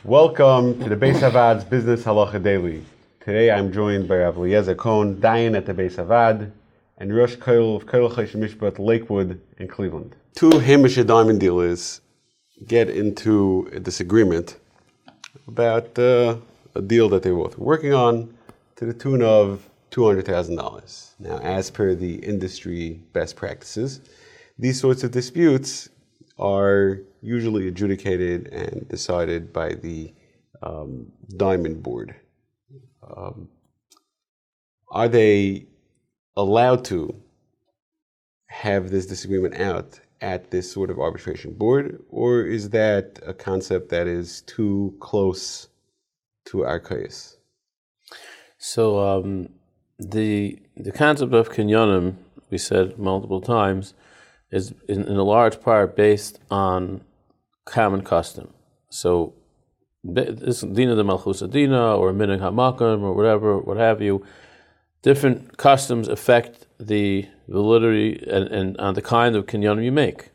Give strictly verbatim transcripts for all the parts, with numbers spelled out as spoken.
Welcome to the Beis Havad's Business Halacha Daily. Today I'm joined by Rav Eliezer Cohen, Dayan at the Beis Havad, and Rosh Koil of Koil Choshen Mishpat Lakewood in Cleveland. Two Hamish diamond dealers get into a disagreement about uh, a deal that they were both working on to the tune of two hundred thousand dollars. Now, as per the industry best practices, these sorts of disputes are usually adjudicated and decided by the um, Diamond Board. Um, are they allowed to have this disagreement out at this sort of arbitration board, or is that a concept that is too close to our case? So um, the the concept of kinyanim, we said multiple times, is in, in a large part based on common custom. So this dina de malchus adina or minhag hamakom or whatever, what have you, different customs affect the validity and, and on the kind of kinyanim you make.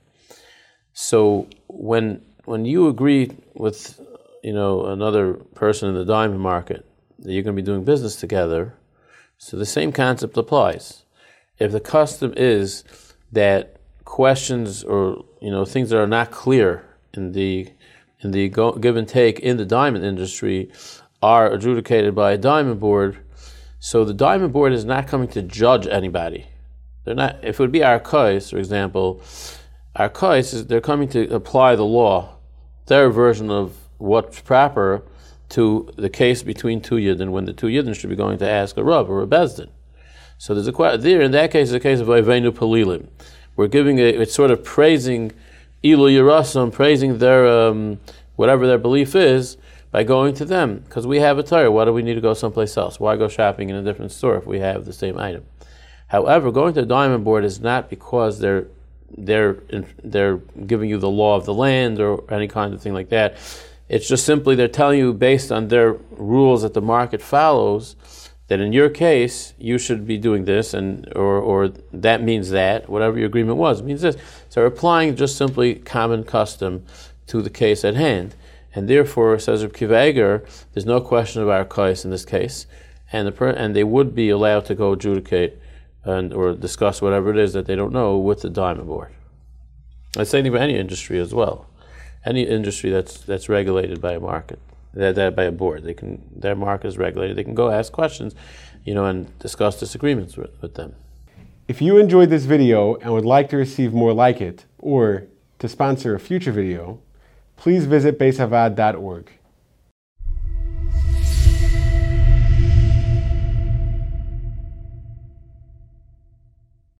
So when when you agree with you know another person in the diamond market that you're going to be doing business together, so the same concept applies. If the custom is that questions or you know things that are not clear in the in the go, give and take in the diamond industry are adjudicated by a diamond board, so the diamond board is not coming to judge anybody. They're not. If it would be our case, for example, our case is they're coming to apply the law, their version of what's proper to the case between two yidden, when the two yidden should be going to ask a rav or a bezdin. So there's a question there. In that case, it's a case of Avenu Palilim. We're giving a, it's sort of praising Ilu Yerusam, praising their um, whatever their belief is by going to them, because we have a Torah. Why do we need to go someplace else? Why go shopping in a different store if we have the same item? However, going to the diamond board is not because they're they're they're giving you the law of the land or any kind of thing like that. It's just simply they're telling you based on their rules that the market follows that in your case you should be doing this, and or or that means that whatever your agreement was means this. So we're applying just simply common custom to the case at hand, and therefore, says Reb Kiva Eger, there's no question of our case in this case, and the per, and they would be allowed to go adjudicate and or discuss whatever it is that they don't know with the diamond board. I'd say about any industry as well, any industry that's that's regulated by a market. That, that by a board, they can their market is regulated. They can go ask questions, you know, and discuss disagreements with, with them. If you enjoyed this video and would like to receive more like it, or to sponsor a future video, please visit beis havad dot org.